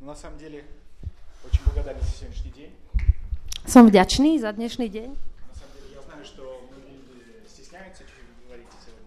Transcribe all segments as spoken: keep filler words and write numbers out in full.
На самом деле, очень благодарен за сегодняшний день. Som vďačný za dnešný deň. На самом деле, я знаю, что многие люди стесняются чуть-чуть говорить сегодня.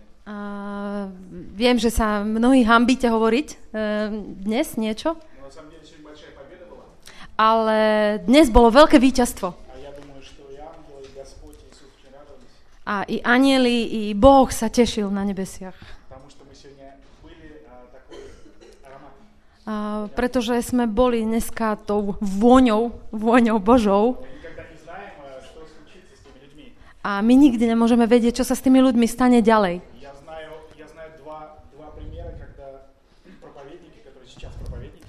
Uh, viem, že sa mnohí hanbíte hovoriť uh, dnes niečo, Но на самом деле сегодня большая победа была. ale dnes bolo veľké víťazstvo. А я думаю, что и ангелы, и Господь, и Иисус очень радовались. A i anjeli, i Boh sa tešil na nebesiach. Потому что мы сегодня были а, такой аромат. Uh, pretože sme boli dneska tou vôňou, vôňou Božou. Мы никогда не знаем, а, что случится с теми людьми. A my nikdy nemôžeme vedieť, čo sa s tými ľuďmi stane ďalej. Я знаю, я знаю два, два примера, когда проповедники, которые сейчас проповедники,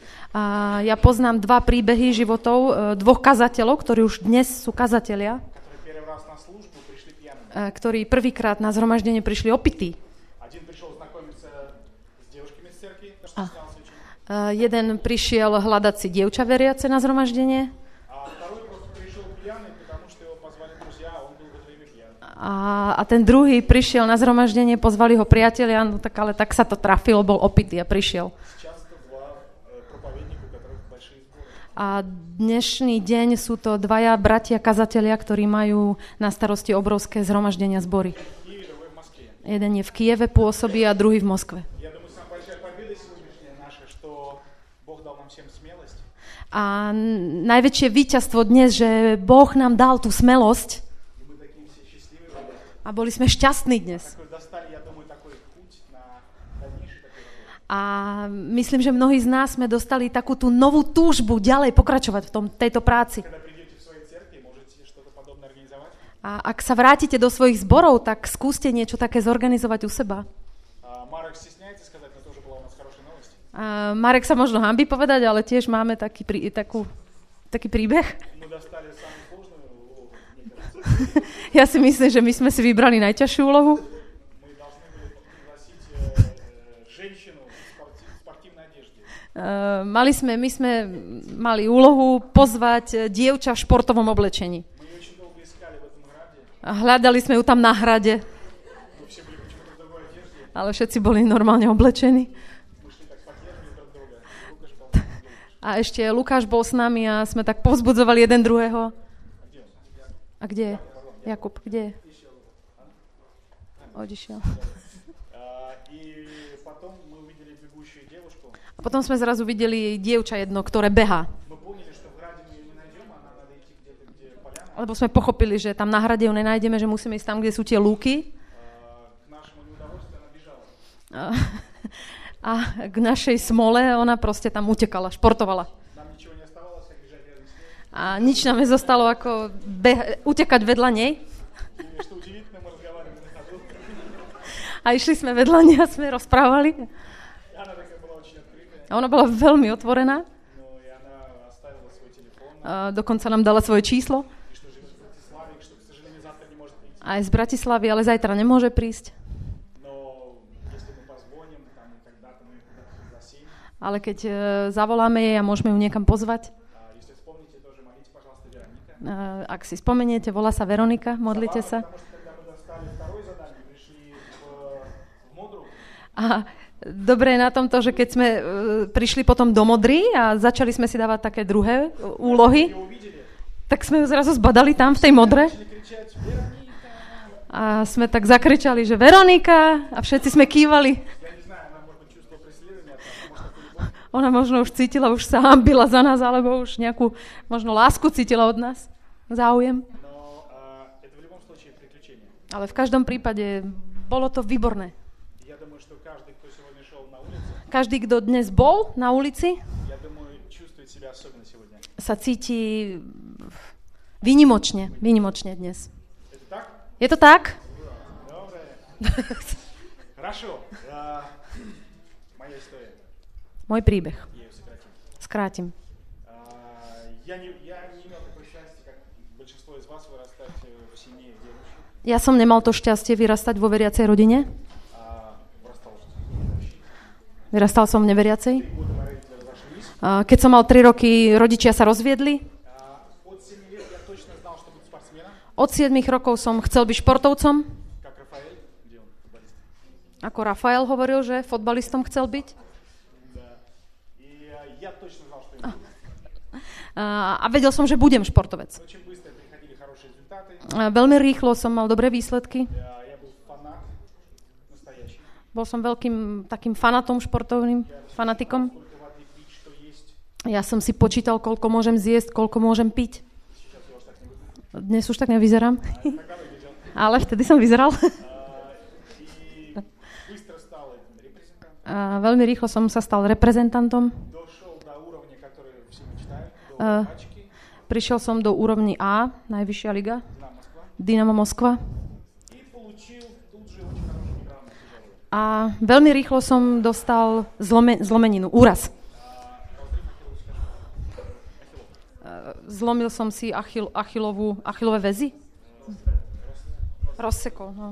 A ja poznám dva príbehy životov uh, dvoch kazateľov, ktorí už dnes sú kazatelia, которые первый раз на службу пришли пьяными. uh, ktorí prvýkrát na zhromaždenie prišli opití. Один пришел знакомиться с девушками из церкви, потому что снялся очень. Uh, jeden prišiel hľadať si dievča veriace na zhromaždenie А второй просто пришел пьяный, потому что его позвали друзья, а он был в это время пьяный. a, a ten druhý prišiel na zhromaždenie, pozvali ho priatelia, no tak ale tak sa to trafilo, bol opitý a prišiel. Сейчас это два э, проповедника, у которых большие сборы. A dnešný deň sú to dvaja bratia kazatelia, ktorí majú na starosti obrovské zhromaždenia zbory. В Киеве, другой в Москве. Jeden je v Kieve pôsobí a druhý v Moskve. Я думаю, самая большая победа сегодняшняя наша, что Бог дал нам всем смелость. A n- najväčšie víťazstvo dnes, že Boh nám dal tú smelosť И мы такие все счастливые были. a boli sme šťastní dnes. Такой достали, я думаю, такой путь на дальнейший такой работы. A myslím, že mnohí z nás sme dostali takú tú novú túžbu ďalej pokračovať v tom, tejto práci. Когда придете в свои церкви, можете что-то подобное организовать. A ak sa vrátite do svojich zborov, tak skúste niečo také zorganizovať u seba. А, Марек стесняется сказать, но тоже была у нас хорошая новость. A Marek sa možno hanbí povedať, ale tiež máme taký, prí, takú, taký príbeh. Мы достали самую сложную улову, мне кажется. Ja si myslím, že my sme si vybrali najťažšiu úlohu. Мы должны были пригласить э, э, женщину в спорти- в спортивной одежде. Uh, mali sme, my sme mali úlohu pozvať dievča v športovom oblečení. Мы ее очень долго искали в этом граде, A hľadali sme ju tam na hrade, но все были почему-то в другой одежде. ale všetci boli normálne oblečení. Мы шли так поддерживали друг друга. Лукаш был там, Лукаш. A ešte Lukáš bol s nami a sme tak povzbudzovali jeden druhého. А где он? A kde je? Jakub, kde je? Odišiel. А, И потом мы увидели бегущую девушку. A potom sme zrazu videli dievča jedno, ktoré beha. Мы поняли, что в граде мы ее не найдем, а нам надо идти где-то, где поляна. Lebo sme pochopili, že tam na hrade ju nenájdeme, že musíme ísť tam, kde sú tie lúky. А, К našemu neudovольствию она бежала. A, a k našej smole ona proste tam utekala, športovala. Нам ничего не оставалось, как бежать рядом с ней. A nič nám nezostalo ako beha- utekať vedľa nej. И что удивительно, мы разговаривали на ходу. A išli sme vedľa nej a sme rozprávali. И она такая была очень открытая. A ona bola veľmi otvorená. Ну, и она оставила свой телефон, A dokonca nám dala svoje číslo. и что живет в Братиславе, и что, к сожалению, завтра не может прийти. Aj z Bratislavy, ale zajtra nemôže prísť. Но если мы позвоним, там, и когда-то мы ее куда-то пригласим, Ale keď e, zavoláme jej a môžeme ju niekam pozvať. а, если вспомните, тоже молите, пожалуйста, Вероника. E, ak si spomeniete, volá sa Veronika, modlite sa. Потому что когда мы достали второе задание, пришли в, в Модру, A dobré je na tom to, že keď sme e, prišli potom do Modry a začali sme si dávať také druhé e, úlohy, ее увидели, tak sme ju zrazu zbadali tam v tej Modre начали кричать: Вероника! a sme tak zakričali, že Veronika, a všetci sme kývali. Я не знаю, она, может быть, чувствовала преследование от нас, может, это любовь. Ona možno už cítila, už sa hambila za nás, alebo už nejakú možno lásku cítila od nás, záujem. Но а, это в любом случае приключение. Ale v každom prípade bolo to výborné. Я думаю, что каждый, кто сегодня шел на улице, Každý, kto dnes bol na ulici, я думаю, чувствует себя особенно сегодня. sa cíti výnimočne, výnimočne dnes. Это так? Je to tak? Доброе. Хорошо. А, Моя история. Môj príbeh. Я ее сократим. Skrátim. А, Я не, я не имел такое счастье, как большинство из вас, вырастать э, в семье верующих. Ja som nemal to šťastie vyrastať vo veriacej rodine. А, Вырастал в верующих. Vyrastal som v neveriacej. Три года мои родители разошлись. A Keď som mal tri roky, rodičia sa rozviedli. А, От семи лет я точно знал, что буду спортсменом, Od siedmich rokov som chcel byť športovcom. как Рафаэль. Где он, футболист? Ako Rafael hovoril, že fotbalistom chcel byť. Да. И э, я точно знал, что я A vedel som, že budem športovec. Очень быстро приходили хорошие результаты. A veľmi rýchlo som mal dobré výsledky. Я, я был фанат настоящий. Bol som veľkým takým fanatom športovným, fanatikom. Сколько воды пить, что есть. Ja som si počítal, koľko môžem zjesť, koľko môžem piť. Сейчас я уже так не выгляжу. Dnes už tak nevyzerám. Тогда выглядел. Ale vtedy som vyzeral. А, И быстро стал репрезентантом. A veľmi rýchlo som sa stal reprezentantom. Дошел до уровня, который все мечтают, до А. пачки. Prišiel som do úrovni A, najvyššia liga, Динамо Москва. Dynamo Moskva. И получил тут же очень хорошую травму тяжелую. A veľmi rýchlo som dostal zlome, zlomeninu, úraz. Zlomil som si achil, achilovú, achilové väzy. Rozsekol, no.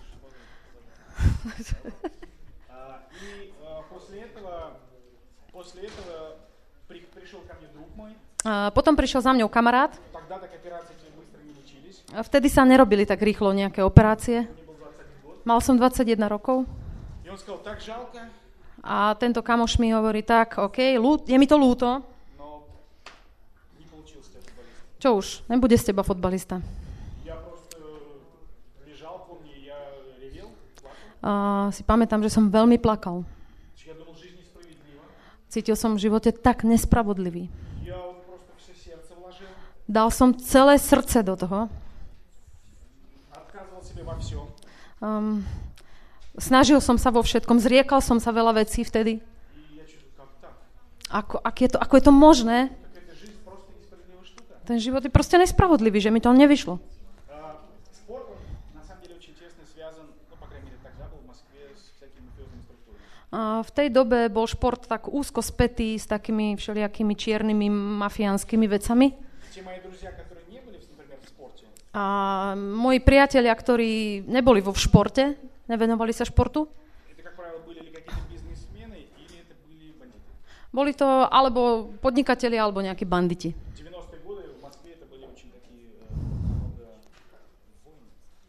А, И а, после этого, после этого при- пришел ко мне друг мой. A potom prišiel za mňou kamarát. Тогда так операции эти быстро не лечились. A vtedy sa nerobili tak rýchlo nejaké operácie. Мне был двадцать один год. Mal som dvadsaťjeden rokov. И он сказал, так жалко, A tento kamoš mi hovorí, tak, OK, lú, je mi to ľúto. но не получился у тебя футболист. Čo už, nebude z teba fotbalista. Я просто лежал, помню, я ревел, плакал. A si pamätám, že som veľmi plakal. Я думал, жизнь несправедлива. Cítil som v živote tak nespravodlivý. Я вот просто все сердце вложил, Dal som celé srdce do toho. отказывал себе во всем. Um, snažil som sa vo všetkom, zriekal som sa veľa vecí vtedy. И я чувствую, как так? Ako, ak je to, ako je to možné? Как эта жизнь просто несправедливая штука. Ten život je proste nespravodlivý, že mi to nevyšlo. А, Спорт, он, на самом деле, очень тесно связан, ну, по крайней мере, тогда был в Москве с всякими мафиозными структурами. A v tej dobe bol šport tak úzko spätý s takými všelijakými čiernymi mafiánskymi vecami. Те мои друзья, которые не были, например, в спорте, A moji priatelia, ktorí neboli vo športe, nevenovali sa športu, это, как правило, были ли какие-то бизнесмены, или это были бандиты. boli to alebo podnikatelia, alebo nejakí banditi. В девяностые годы в Москве это были очень такие э, много войн.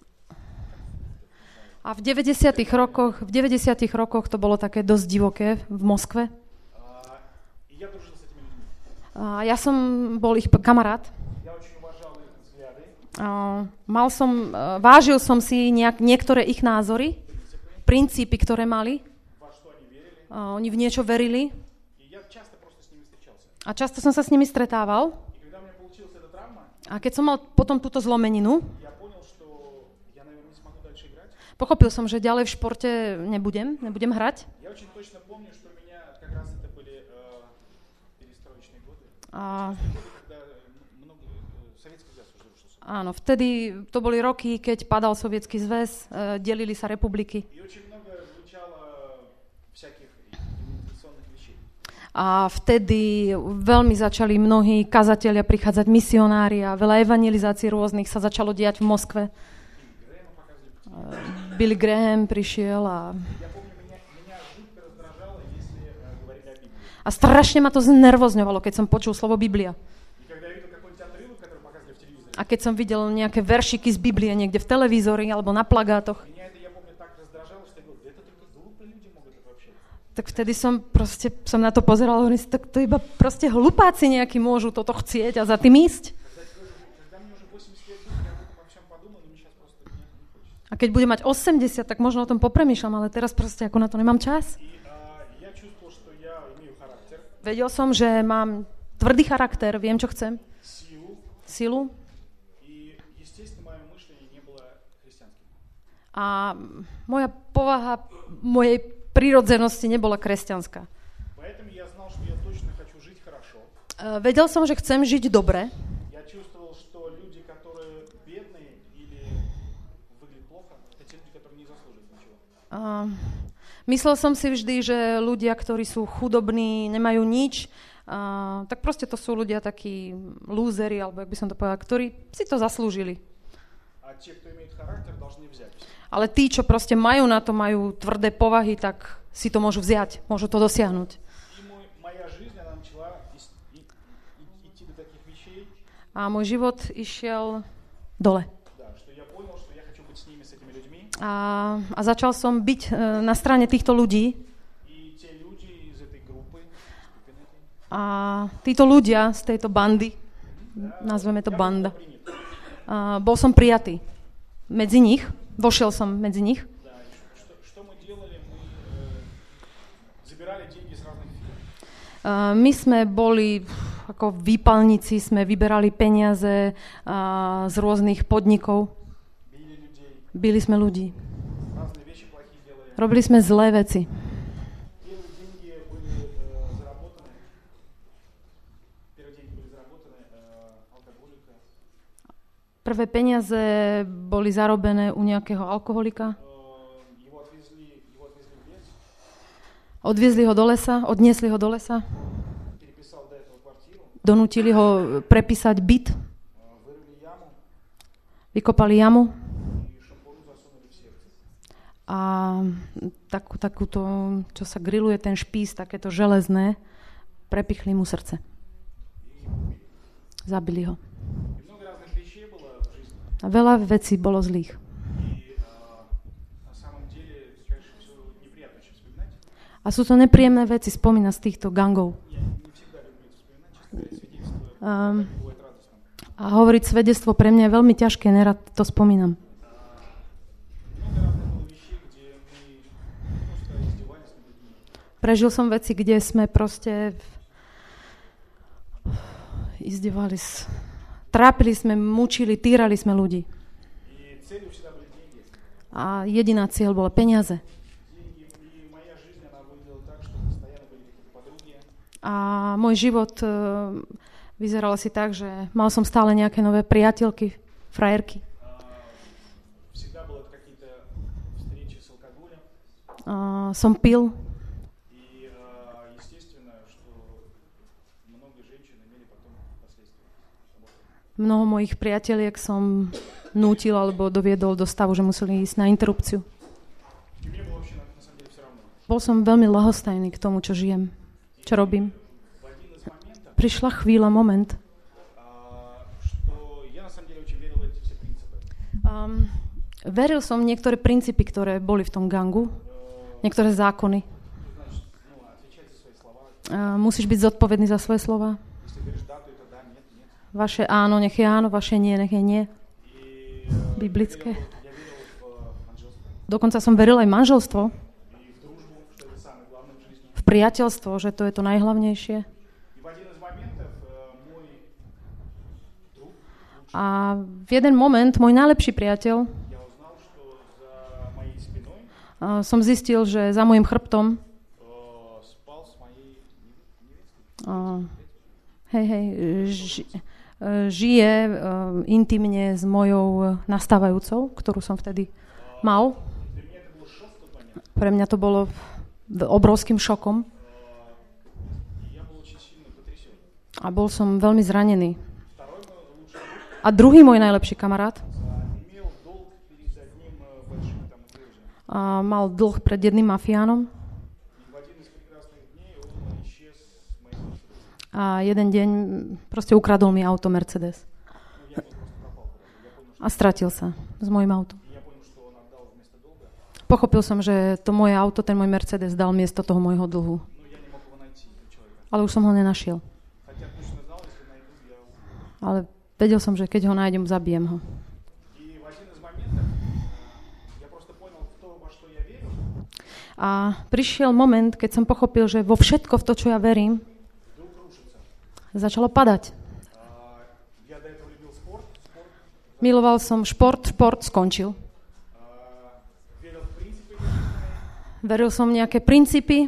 A v deväťdesiatych rokoch, v deväťdesiatych rokoch to bolo také dosť divoké v Moskve. А, И я дружил с этими людьми. A ja som bol ich p- kamarát. Я очень уважал их взгляды, A mal som, e, vážil som si nejak, niektoré ich názory, princípy, ktoré mali. во что они верили. A oni v niečo verili. И я часто просто с ними встречался. A často som sa s nimi stretával. И когда у меня получилась эта травма, A keď som mal potom túto zlomeninu, я понял, что я, наверное, не смогу дальше играть. pochopil som, že ďalej v športe nebudem, nebudem hrať. Я очень точно помню, что у меня как раз это были э, перестроечные годы. A Годы, когда много, э, Советский Союз уже рушился. áno, vtedy to boli roky, keď padal Sovietsky zväz, e, delili sa republiky. И очень много звучало всяких имитационных вещей. A vtedy veľmi začali mnohí kazatelia prichádzať, misionári a veľa evangelizácií rôznych sa začalo diať v Moskve. Грэма показывали. Billy Graham prišiel a, Я помню, меня, меня жутко раздражало, если э, говорили о Библии. a strašne ma to znervozňovalo, keď som počul slovo Biblia. И когда я видел какой-нибудь отрывок, который показывали в телевизоре, A keď som videl nejaké veršiky z Biblie niekde v televízori alebo na plagátoch, меня это, я помню, так раздражало, что я говорил, да это только глупые люди могут это вообще. tak vtedy som proste som na to pozeral a hovorím si, tak to iba proste hlupáci nejakí môžu toto chcieť a za tým ísť. Когда, когда мне уже восемьдесят лет будет, я об этом во всем подумал, но мне сейчас просто не, не хочется. A keď budem mať osemdesiat, tak možno o tom popremýšľam, ale teraz proste ako na to nemám čas. И а, я чувствовал, что я имею характер, Vedel som, že mám tvrdý charakter, viem, čo chcem, силу, silu и, естественно, мое мышление не было христианским. a moja povaha mojej prirodzenosti nebola kresťanská. Поэтому я знал, что я точно хочу жить хорошо. E, Vedel som, že chcem žiť dobre. Я чувствовал, что люди, которые бедные или выглядят плохо, это те люди, которые не заслуживают ничего. A myslel som si vždy, že ľudia, ktorí sú chudobní, nemajú nič, a, tak proste to sú ľudia takí lúzeri, alebo jak by som to povedal, ktorí si to zaslúžili. А те, кто имеет характер, должны взять. Ale tí, čo proste majú na to, majú tvrdé povahy, tak si to môžu vziať, môžu to dosiahnuť. И мой, моя жизнь, она начала ис- и- и- идти до таких вещей, A môj život išiel dole. да, что я понял, что я хочу быть с ними, с этими людьми. A, a začal som byť e, na strane týchto ľudí. И те люди из этой группы, skupiny, A títo ľudia z tejto bandy, nazveme to banda, a bol som prijatý medzi nich, vošiel som medzi nich. Uh, my sme boli ako výpalníci, sme vyberali peniaze uh, z rôznych podnikov. Bili sme ľudí. Robili sme zlé veci. Prvé peniaze boli zarobené u nejakého alkoholika. Odviezli ho do lesa, odniesli ho do lesa. Donútili ho prepísať byt. Vykopali jamu. A takú, takúto, čo sa grilluje, ten špís, takéto železné, prepichli mu srdce. Zabili ho. A veľa vecí bolo zlých. A sú to nepríjemné veci spomínať z týchto gangov. Um, a hovoriť svedectvo pre mňa je veľmi ťažké, nerad to spomínam. Prežil som veci, kde sme proste izdevali, trápili sme, mučili, týrali sme ľudí. A jediná cieľ bola peniaze. A môj život uh, vyzeral asi tak, že mal som stále nejaké nové priateľky, frajerky. Uh, som pil. Mnoho mojich priateliek som nútil alebo doviedol do stavu, že museli ísť na interrupciu. Bol som veľmi ľahostajný k tomu, čo žijem. Čo robím? Prišla chvíľa, moment. Um, veril som niektoré princípy, ktoré boli v tom gangu, niektoré zákony. Uh, musíš byť zodpovedný za svoje slova. Vaše áno, nech je áno, vaše nie, nech je nie. Biblické. Dokonca som veril aj manželstvo. Priateľstvo, že to je to najhlavnejšie. A v jeden moment môj najlepší priateľ som zistil, že za môjim chrbtom hej, hej, ži, žije intimne s mojou nastávajúcou, ktorú som vtedy mal. Pre mňa to bolo obrovským šokom. A bol som veľmi zranený. A druhý môj najlepší kamarát a mal dlh pred jedným mafiánom. A jeden deň proste ukradol mi auto Mercedes. A stratil sa s mojím autom. Pochopil som, že to moje auto, ten môj Mercedes dal miesto toho môjho dlhu. Ale už som ho nenašiel. Ale vedel som, že keď ho nájdem, zabijem ho. A prišiel moment, keď som pochopil, že vo všetko, v to, čo ja verím, začalo padať. Miloval som šport, šport skončil. Veril som nejaké princípy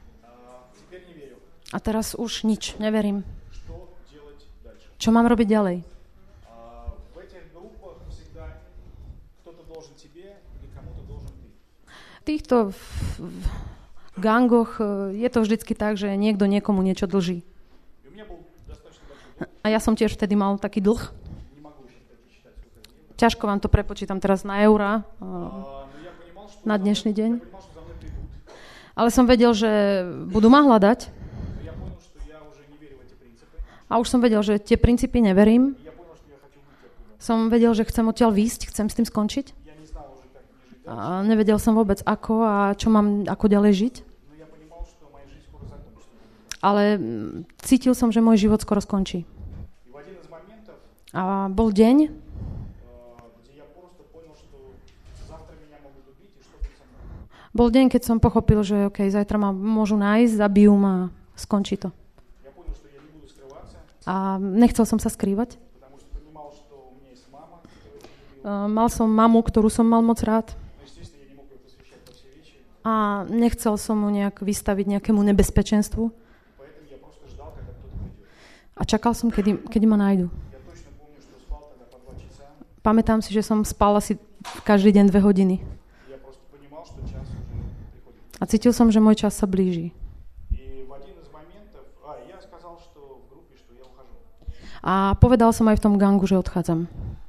a teraz už nič, neverím. Čo mám robiť ďalej? V týchto gangoch je to vždycky tak, že niekto niekomu niečo dlží. A ja som tiež vtedy mal taký dlh. Ťažko vám to prepočítam teraz na eurá na dnešný deň. Ale som vedel, že budú ma hľadať. A už som vedel, že tie princípy neverím. Som vedel, že chcem odtiaľ výjsť, chcem s tým skončiť. A nevedel som vôbec ako a čo mám, ako ďalej žiť. Ale cítil som, že môj život skoro skončí. A bol deň, bol deň, keď som pochopil, že okay, zajtra ma môžu nájsť, zabijú ma, skončí to. A nechcel som sa skrývať. Mal som mamu, ktorú som mal moc rád. A nechcel som mu nejak vystaviť nejakému nebezpečenstvu. A čakal som, kedy, kedy ma nájdu. Pamätám si, že som spal asi každý deň dve hodiny. A cítil som, že môj čas sa blíži. A povedal som aj v tom gangu, že odchádzam.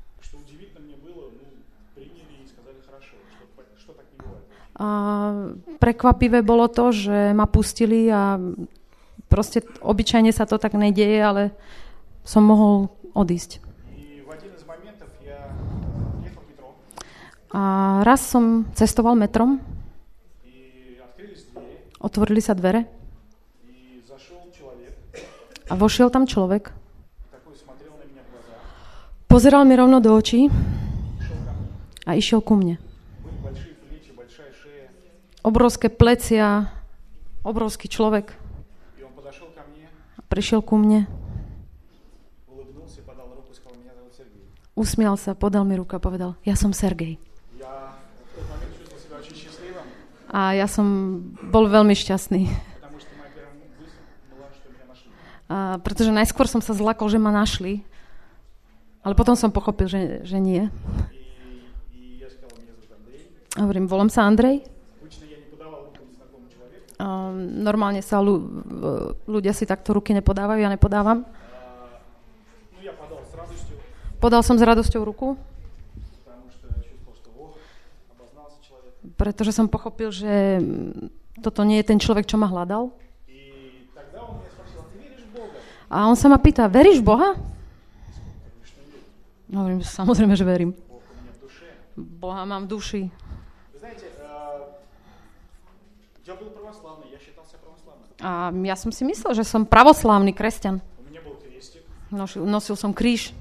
A prekvapivé bolo to, že ma pustili a proste obyčajne sa to tak nedieje, ale som mohol odísť. A raz som cestoval metrom, otvorili sa dvere a vošiel tam človek. Pozeral mi rovno do očí a išiel ku mne. Obrovské plecia, obrovský človek. Prišiel ku mne. Usmial sa, podal mi ruku a povedal, ja som Sergej. A ja som bol veľmi šťastný. A pretože najskôr som sa zlakol, že ma našli, ale potom som pochopil, že, že nie. A hovorím, volám sa Andrej. A normálne sa ľu, ľudia si takto ruky nepodávajú, ja nepodávam. Podal som s radosťou ruku, pretože som pochopil, že toto nie je ten človek, čo ma hľadal. A on sa ma pýta, veríš v Boha? Hovorím, samozrejme, že verím. Boha mám v duši. A ja som si myslel, že som pravoslávny kresťan. Nosil, nosil som kríž.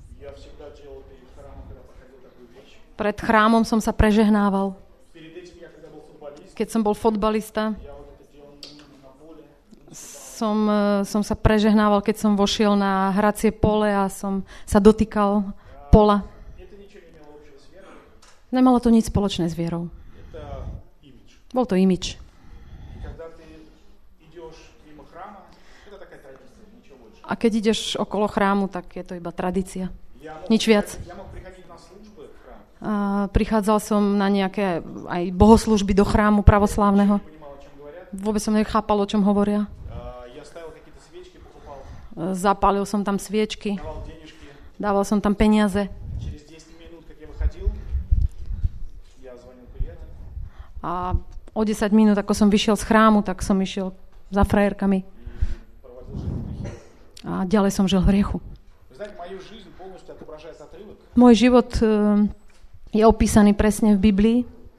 Pred chrámom som sa prežehnával. Keď som bol fotbalista, som, som sa prežehnával, keď som vošiel na hracie pole a som sa dotýkal pola. Nemalo to nič spoločné s vierou. Bol to imič. A keď ideš okolo chrámu, tak je to iba tradícia. Nič viac. A prichádzal som na nejaké aj bohoslúžby do chrámu pravoslávneho. Vôbec som nechápal, o čom hovoria. Zapálil som tam sviečky. Dával som tam peniaze. A o desať minút, ako som vyšiel z chrámu, tak som išiel za frajerkami. A ďalej som žil v hriechu. Môj život je opísaný presne v Biblii.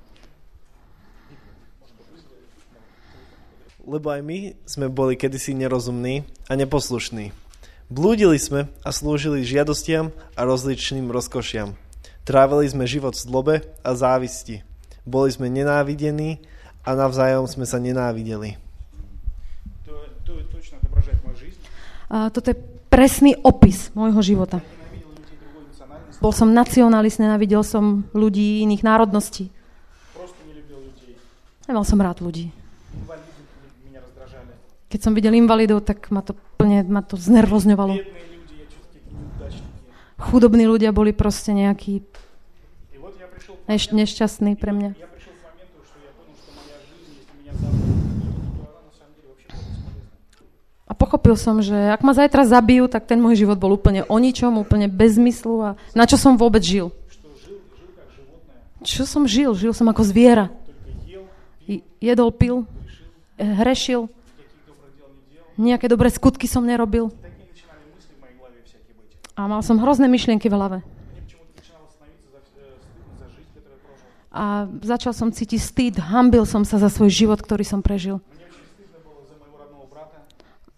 Lebo aj my sme boli kedysi nerozumní a neposlušní. Blúdili sme a slúžili žiadostiam a rozličným rozkošiam. Trávili sme život v zlobe a závisti. Boli sme nenávidení a navzájom sme sa nenávideli. A toto je presný opis môjho života. Bol som nacionalist, nenávidel som ľudí iných národností. Nemal som rád ľudí. Keď som videl invalidov, tak ma to plne ma to znervozňovalo. Chudobní ľudia boli proste nejakí neš- nešťastní pre mňa. A pochopil som, že ak ma zajtra zabijú, tak ten môj život bol úplne o ničom, úplne bez zmyslu a na čo som vôbec žil. Čo som žil? Žil som ako zviera. Jedol, pil, hrešil. Nejaké dobré skutky som nerobil. A mal som hrozné myšlienky v hlave. A začal som cítiť stýd, hanbil som sa za svoj život, ktorý som prežil.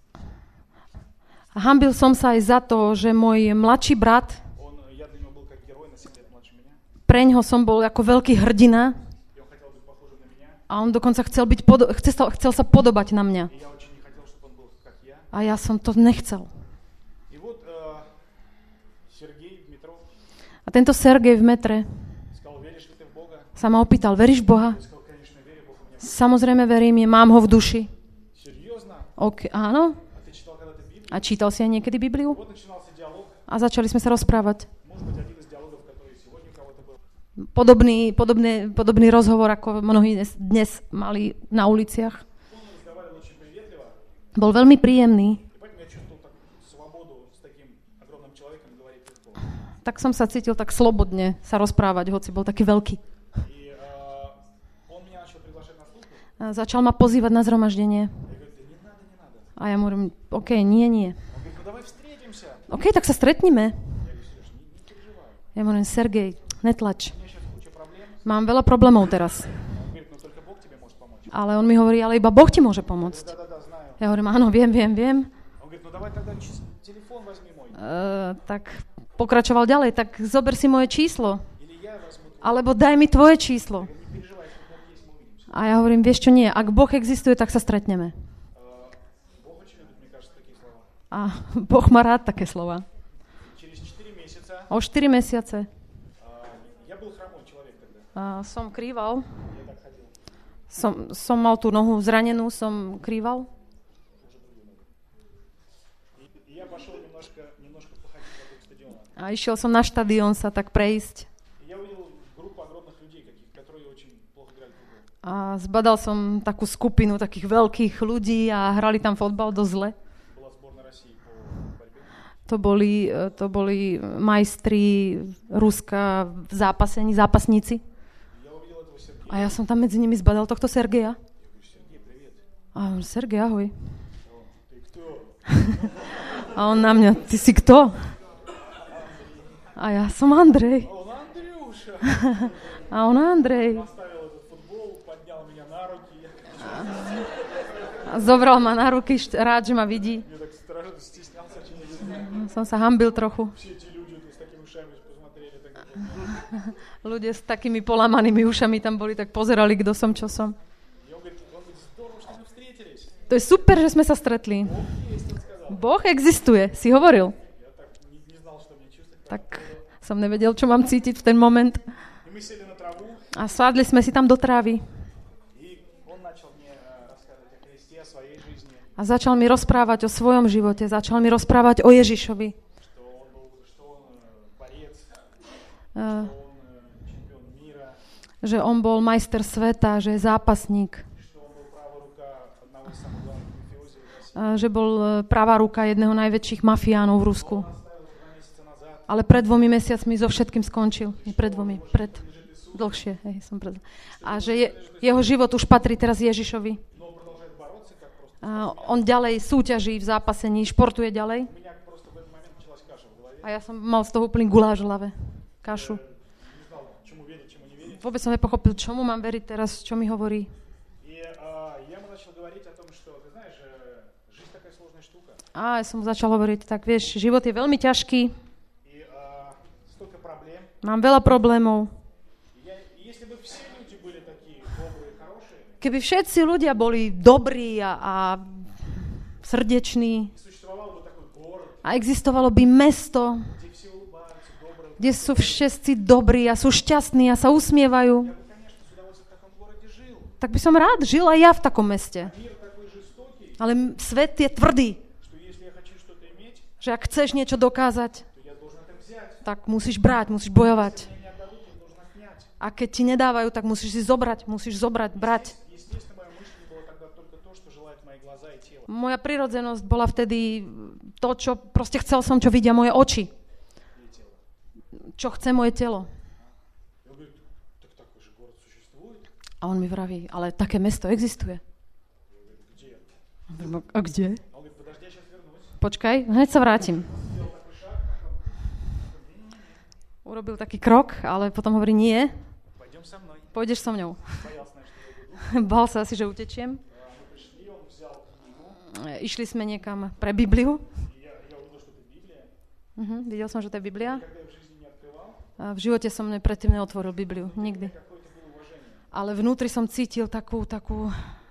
Hambil som sa aj za to, že môj mladší brat, он, я для него был как герой на семь лет младше меня, preňho som bol ako veľký hrdina и он хотел быть похожим на меня, a on dokonca chcel, byť podo- chcel, chcel sa podobať na mňa. и я очень не хотел, чтобы он был как я. A ja som to nechcel. И вот э, Сергей в метро A tento Sergej v metre сказал, веришь ли ты в Бога? sa ma opýtal, veríš v Boha? Я сказал, конечно, верю, Бог у меня. Samozrejme verím, je, mám ho v duši. Серьезно? Ok, áno. А ты читал когда-то Библию? A čítal si aj niekedy Bibliu? Вот начинался диалог, A začali sme sa rozprávať. может быть, один из диалогов, который сегодня у кого-то был. Podobný, podobný, podobný rozhovor, ako mnohí dnes, dnes mali na uliciach. Он разговаривал очень приветливо, Bol veľmi príjemný. и поэтому я чувствовал такую свободу с таким огромным человеком говорить без Бога. Tak som sa cítil tak slobodne sa rozprávať, hoci bol taký veľký. И э, он меня начал приглашать на службу. A začal ma pozývať na zhromaždenie. Я говорю, да не надо, не надо. A ja mu hovorím, OK, nie, nie. Он говорит, ну давай встретимся. OK, tak sa stretnime. Я говорю, Сереж, не, не переживай. Ja mu hovorím, Sergej, netlač. У меня сейчас куча проблем. Mám veľa problémov teraz. Он говорит, ну только Бог тебе может помочь. Ale on mi hovorí, ale iba Boh ti môže pomôcť. Да-да-да, знаю. Ja hovorím, áno, viem, viem, viem. Он говорит, ну давай тогда ч- телефон возьми мой. Uh, tak pokračoval ďalej, tak zober si moje číslo. Или я возьму твой. Alebo daj mi tvoje číslo. Не переживай, если Бог есть, мы увидимся. A ja hovorím, vieš čo, nie, ak Boh existuje, tak sa stretneme. Э, Бог очень любит, мне кажется, такие слова. A Boh má rád také slova. Через четыре месяца O štyri mesiace э, я был хромой человек тогда. uh, som krýval. Я так ходил. Som, som mal tú nohu zranenú, som krýval. И, и я пошел немножко, немножко походить вокруг стадиона. A išiel som na štadión sa tak prejsť. И я увидел группу огромных людей, каких, которые очень плохо играли в футбол. A zbadal som takú skupinu takých veľkých ľudí a hrali tam fotbal dosť zle. Была сборная России по борьбе. To boli, eh, to boli majstri Ruska v zápasení, zápasníci. Я увидел этого Сергея. A ja som tam medzi nimi zbadal tohto Sergeja. Я говорю, Сергей, привет. A on, Sergej, ahoj. А он, ты кто? A on na mňa, ty si kto? A ja som Andrej. А он Андрюша. A on Andrej. Поставил этот футбол, поднял меня на руки. A zobral ma na ruky, št- rád, že ma vidí. Я так страшно стеснялся, очень не Som sa hambil trochu. Все эти люди с такими ушами посмотрели. Так, Ľudia s takými polamanými ušami tam boli, tak pozerali, kto som, čo som. и он говорит, он говорит, здорово, что мы встретились. To je super, že sme sa stretli. Бог есть, он сказал. Boh existuje, si hovoril. Я так не, не знал, что мне чувствовать. Tak som nevedel, čo mám cítiť v ten moment. И мы сели на траву, A svádli sme si tam do trávy. и он начал мне э, рассказывать о Христе, о своей жизни, A začal mi rozprávať o svojom živote, začal mi rozprávať o Ježišovi. что он был, что он э, борец, Uh, что он э, чемпион мира, že on bol majster sveta, že je zápasník. что он был правая рука одного из самых главных мафиози в России. Uh, že bol uh, pravá ruka jedného najväčších mafiánov v Rusku. Он оставил два месяца назад. Ale pred dvomi mesiacmi so všetkým skončil. Nie pred dvomi, pred dlhšie. Hej, som pred... A že je, jeho život už patrí teraz Ježišovi. Но он продолжает бороться, как просто. A on ďalej súťaží v zápasení, športuje ďalej. У меня просто в этот момент началась каша в голове. A ja som mal z toho úplný guláš v hlave. Kašu. Не знал, чему верить, чему не верить. Vôbec som nepochopil, čomu mám veriť teraz, čo mi hovorí. И а, я ему начал говорить о том, что, ты знаешь, э, жизнь такая сложная штука. A ja som mu začal hovoriť, tak vieš, život je veľmi ťažký, И а, столько проблем. mám veľa problémov. И я, и если бы все люди были такие добрые, хорошие, Keby všetci ľudia boli dobrí a, a srdeční и существовал бы такой город, a existovalo by mesto, где все улыбаются, добрые, kde sú všetci dobrí a sú šťastní a sa usmievajú, я бы, конечно, с удовольствием в таком городе жил. tak by som rád žil aj ja v takom meste. Мир такой жестокий, Ale m- svet je tvrdý, что если я хочу что-то иметь, že ak chceš niečo dokázať, то я должен это взять. tak musíš brať, musíš bojovať. Если мне не отдадут, я должен отнять. A keď ti nedávajú, tak musíš si zobrať, musíš zobrať, brať. Естественно, мое мышление было тогда только то, что желают мои глаза и тело. Moja prirodzenosť bola vtedy to, čo proste chcel som, čo vidia moje oči. И тело. Čo chce moje telo. И он говорит, так такой же город существует? A on mi vraví, ale také mesto existuje. Я говорю, где? A hovorím, a kde? Он говорит, подожди, я сейчас вернусь. Počkaj, hneď sa vrátim. Сделал такой шаг, потом, не-не-не, Urobil taký krok, ale potom hovorí, nie, пойдем со мной. pôjdeš so mňou. Боялся, знаешь, что я уйду. Bál sa asi, že utečiem. А, Мы пришли, он взял книгу, E, Išli sme niekam pre Bibliu и я, я Uh-huh, videl som, že to je Biblia. Когда я в жизни не открывал, A v živote som ne, predtým neotvoril Bibliu. Nikdy. какое-то было уважение. Ale vnútri som cítil takú, takú...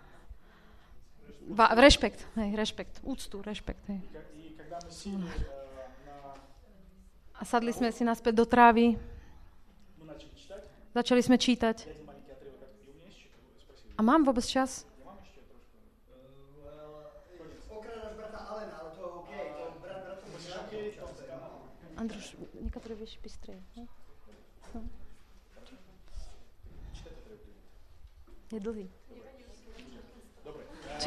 Va, rešpekt, hej, rešpekt. Úctu, rešpekt, hej. И ка- И когда мы сели э, на... A sadli sme si naspäť do trávy, Мы начали читать. začali sme čítať. Я один маленький отрывок. от- И у меня есть что-то спросить. A mám vôbec čas? Я вам еще трошку. Okrádaš brata Alena, ale to OK, to brat bratu Если окей, то канал. Andruš, niektoré vieš bystrej. No? No. Je dlhý. Добрый. Čo?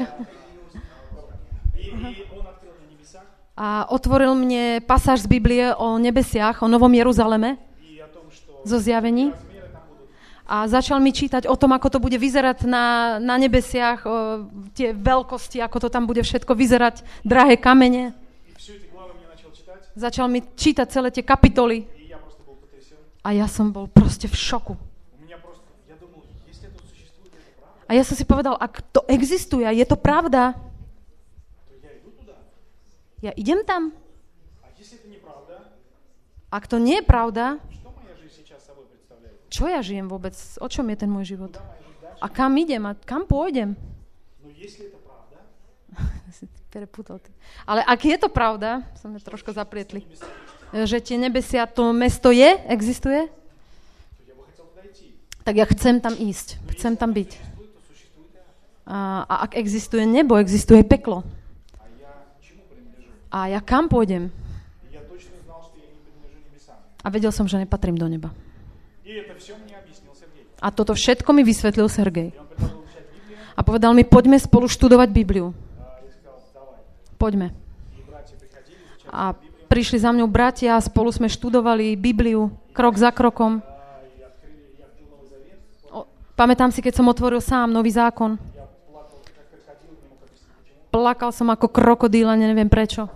И, и он открыл на небесах A otvoril mne pasáž z Biblie o nebesiach, o Novom Jeruzaleme, и о том, что zo zjavení. размеры там будут. A začal mi čítať o tom, ako to bude vyzerať na, na nebesiach, o, tie veľkosti, ako to tam bude všetko vyzerať, drahé kamene. И всю эти главы мне начал читать, Začal mi čítať celé tie kapitoly и я просто был потрясен. a ja som bol proste v šoku. У меня просто, я думал, если это существует, это правда, A ja som si povedal, ak to existuje, je to pravda, то я иду туда. ja idem tam. А если это неправда, Ak to nie je pravda, что моя жизнь сейчас собой представляет? čo ja žijem vôbec? O čom je ten môj život? Куда моя жизнь дальше? A kam idem? A kam pôjdem? Но если это правда, Si prepútal ty. Ale ak je to pravda, som mi trošku zaplietli, že tie nebesia, to mesto je, existuje, то я бы хотел туда идти. tak ja chcem tam ísť, chcem tam byť. Существует, то существует и ад. A, a ak existuje nebo, existuje peklo. А я чему принадлежу? A ja kam pôjdem? И я точно знал, что я не принадлежу небесам. A vedel som, že nepatrím do neba. И это все мне объяснил Сергей. A toto všetko mi vysvetlil Sergej. И он предложил изучать Библию, A povedal mi, poďme spolu študovať Bibliu. а, и сказал, давай. Poďme. И братья приходили, изучали A Библию, prišli za mňou bratia a spolu sme študovali Bibliu krok za krokom. а, и открыли, я открыл Новый Завет. O, pamätám si, keď som otvoril sám Nový zákon. Я плакал, как крокодил, не мог объяснить, почему. Plakal som ako krokodíl a neviem prečo.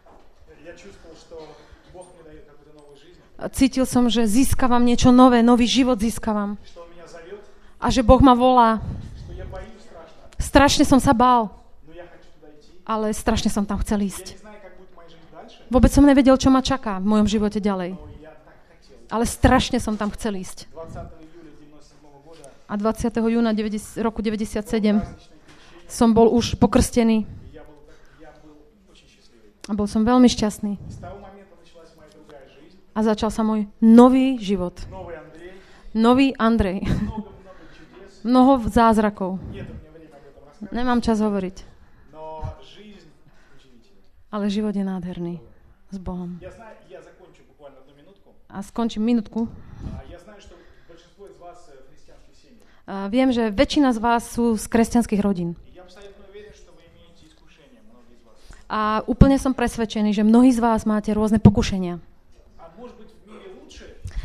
Я чувствовал, что Бог мне дает какую-то новую жизнь, A cítil som, že získavam niečo nové, nový život získavam. что Он меня зовет, A že Boh ma volá. что я боюсь страшно, Strašne som sa bál, но я хочу tуда идти. ale strašne som tam chcel Я ísť. не знаю, как будет моя жизнь дальше, Vôbec som nevedel, čo ma čaká v mojom živote ďalej. но я так хотел. Ale strašne som tam chcel ísť. двадцатого июля девяносто седьмого года A dvadsiateho júna deväťdesiat roku deväťdesiatsedem праздничное крещение, som bol už pokrstený и я был, так- я был очень счастливый. a bol som veľmi šťastný. С того момента началась моя другая жизнь, A začal sa môj nový život. новый Андрей, Nový Andrej. много-много чудес. Mnoho zázrakov. Нет у меня времени об этом рассказывать, Nemám čas hovoriť, но жизнь удивительная. ale život je nádherný s Bohom. Я знаю, я закончу буквально одну минутку. A skončím minútku. А, Я знаю, что большинство из вас э, в христианских семьях. A viem, že väčšina z vás sú z kresťanských rodín. И я абсолютно уверен, что вы имеете искушения, многие из вас. A úplne som presvedčený, že mnohí z vás máte rôzne pokušenia. А может быть в мире лучше,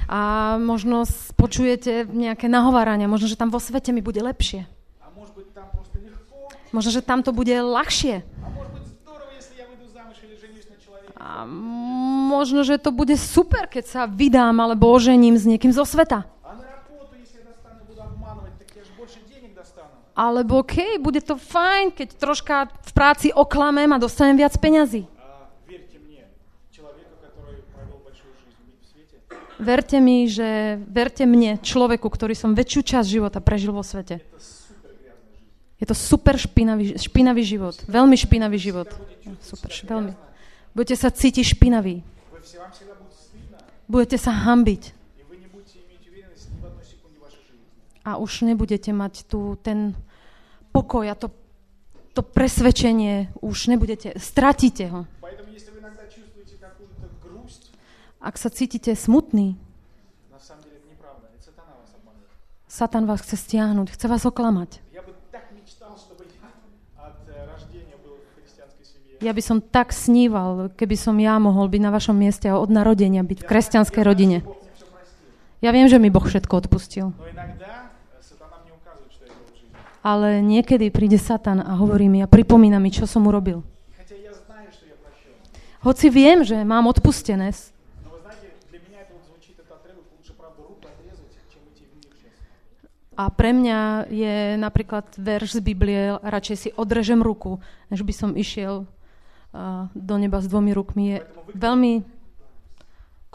A možno s- počujete nejaké nahovárania, možno, že tam vo svete mi bude lepšie. а может быть там просто легко, Možno, že tam to bude ľahšie. а может быть здорово, если я выйду замуж или женюсь на человеке. A možno, že to bude super, keď sa vydám alebo ožením s niekým zo sveta. А на работу, если я достану, буду обманывать, так я же больше денег достану. Alebo OK, bude to fajn, keď troška v práci oklamem a dostanem viac peňazí. А верьте мне, человеку, который провел большую жизнь в свете, Verte mi, že verte mne, človeku, ktorý som väčšiu časť života prežil vo svete. это супер грязная жизнь. Je to super špinavý, špinavý život, veľmi špinavý život. Super, š- veľmi. Budete sa cítiť špinaví. Вы все, вам всегда будет стыдно, Budete sa hambiť и вы не будете иметь уверенности ни в одной секунде вашей жизни. a už nebudete mať tu ten pokoj a to, to presvedčenie, už nebudete, stratíte ho. Поэтому, если вы иногда чувствуете какую-то грусть, Ak sa cítite smutný, на самом деле это неправда, это сатана вас обманывает. Satan vás chce stiahnuť, chce vás oklamať. Я бы так мечтал, чтобы я от э, рождения был в христианской семье. Ja by som tak sníval, keby som ja mohol byť na vašom mieste a od narodenia byť v kresťanskej rodine. Бог мне все простил. Ja viem, že mi Boh všetko odpustil, Но иногда э, сатана мне указывает, что я делал в жизни. ale niekedy príde Satan a hovorí mi a pripomína mi, čo som urobil. И хотя я знаю, что я прощен, Hoci viem, že mám odpustené, но вы знаете, для меня это вот звучит этот отрывок, лучше, правда, руку отрезать, чем идти в мир сейчас. a pre mňa je napríklad verš z Biblie, radšej si odrežem ruku, než by som išiel uh, do neba s dvomi rukmi. Je veľmi,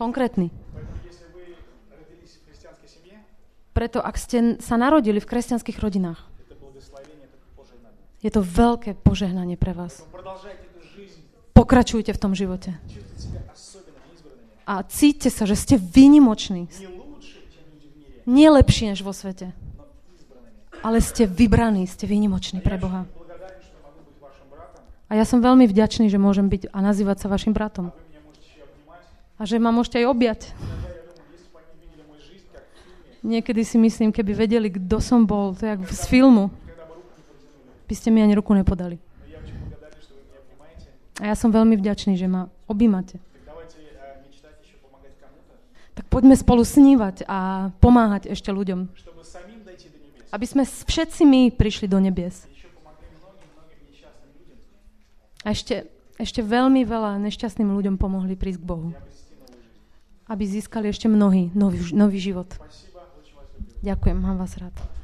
Konkrétny. Поэтому если вы родились в христианской семье, Preto ak ste sa narodili v kresťanských rodinách, это благословение, это пожелание. je to veľké požehnanie pre vás. Поэтому продолжайте эту жизнь, Pokračujte v tom živote. чувствуйте себя особенными, избранными. A cíťte sa, že ste výnimoční. Не лучше, чем люди в мире, Nie lepší než vo svete, но избранными. ale ste vybraní, ste výnimoční pre Boha. Благодарен, что могу быть вашим братом, A ja som veľmi vďačný, že môžem byť a nazývať sa vašim bratom. вы меня можете еще обнимать. A že ma môžete aj objať. Иногда я думаю, если бы они видели мою жизнь, как в фильме, Niekedy si myslím, keby vedeli, kto som bol, to je jak z filmu, никогда бы руку не протянули. by ste mi ani ruku nepodali. Но я очень благодарен, что вы меня обнимаете. A ja som veľmi vďačný, že ma objímate. Так давайте э, мечтать еще помогать кому-то, Tak poďme spolu snívať a pomáhať ešte ľuďom, чтобы самим дойти до небес. aby sme všetci my prišli do nebies. Еще помогли многим-многим несчастным людям A ešte, ešte veľmi veľa nešťastným ľuďom pomohli prísť k Bohu, и обрести новую жизнь. aby získali ešte mnohý nový, nový život. Спасибо, очень вас люблю. Ďakujem, mám vás rád.